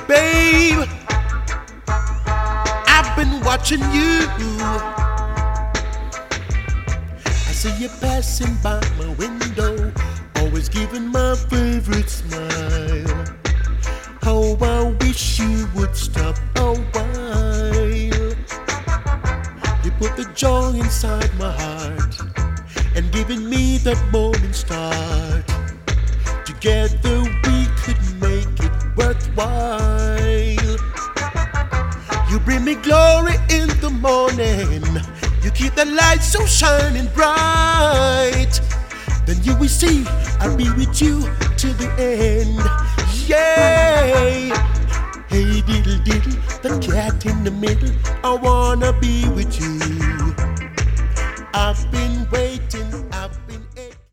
Babe, I've been watching you. I see you passing by my window, always giving my favorite smile. How I wish you would stop a while. You put the joy inside my heart and giving me that moment start. Together we could make it worthwhile. You bring me glory in the morning. You keep the light so shining bright. Then you will see I'll be with you till the end. Yeah. Hey diddle diddle, the cat in the middle, I wanna be with you. I've been waiting